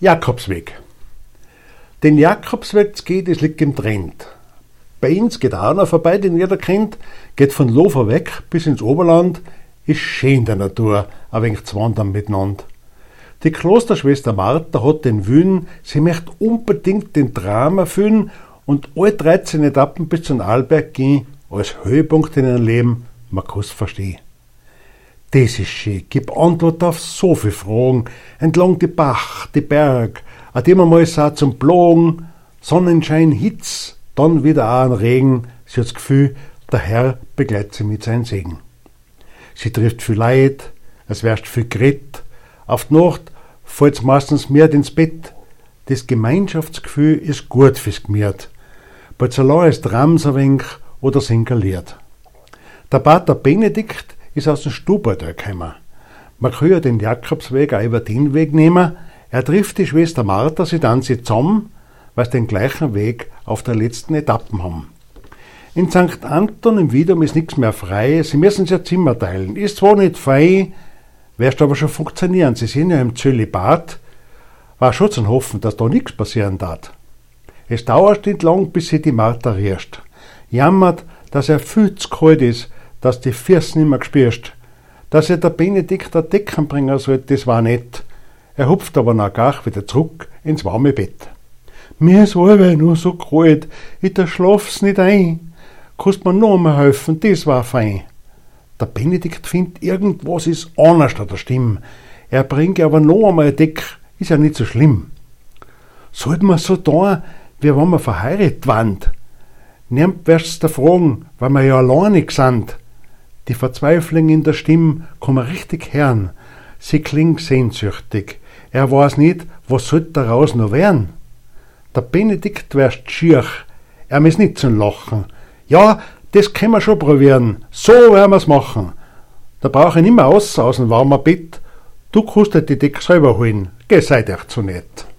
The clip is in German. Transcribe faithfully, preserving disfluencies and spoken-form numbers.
Jakobsweg. Den Jakobsweg zu gehen, das liegt im Trend. Bei uns geht auch einer vorbei, den jeder kennt, geht von Lofer weg bis ins Oberland, ist schön in der Natur, ein wenig zu wandern miteinander. Die Klosterschwester Martha hat den Willen, sie möchte unbedingt den Traum erfüllen und alle dreizehn Etappen bis zum Arlberg gehen, als Höhepunkt in ihrem Leben, man kann es verstehen. Das ist schön, gib Antwort auf so viele Fragen, entlang die Bach, die Berg, an dem einmal sah zum Plagen, Sonnenschein, Hitz, dann wieder auch ein Regen, sie hat das Gefühl, der Herr begleitet sie mit seinem Segen. Sie trifft viel Leid, es wärst viel geredet, auf die Nacht fällt's meistens mehr ins Bett, das Gemeinschaftsgefühl ist gut fürs Gemüt, bald so lang ist Drams ein wenig oder singaliert. Der Pater Benedikt ist aus dem Stubaital gekommen. Man kann ja den Jakobsweg auch über den Weg nehmen. Er trifft die Schwester Martha, sie dann sie zusammen, weil sie den gleichen Weg auf der letzten Etappen haben. In Sankt Anton im Widum ist nichts mehr frei, sie müssen sich ein Zimmer teilen. Ist zwar nicht fein, wirst aber schon funktionieren. Sie sind ja im Zölibat, war schon zu hoffen, dass da nichts passieren darf. Es dauert nicht lang, bis sie die Martha riecht. Jammert, dass er viel zu kalt ist, dass die Füße nicht mehr gespürst. Dass er der Benedikt der Decken bringen sollte, das war nett. Er hupft aber nach Gach wieder zurück ins warme Bett. Mir ist allweil nur so kalt, ich da schlaf's nicht ein. Kannst mir noch mal helfen, das war fein. Der Benedikt findet, irgendwas ist anders an der Stimme. Er bringt aber noch einmal ein Deck, ist ja nicht so schlimm. Sollte man so tun, wie wenn wir verheiratet waren? Niemand wirst's da fragen, weil wir ja alleinig sind. Die Verzweiflung in der Stimme kann man richtig hören. Sie klingt sehnsüchtig. Er weiß nicht, was sollte daraus noch werden. Der Benedikt wärst schier. Er muss nicht zum Lachen. Ja, das können wir schon probieren. So werden wir's machen. Da brauche ich nicht mehr raus aus dem warmen Bett. Du kannst dir die Decke selber holen. Geh, seid euch zu nett.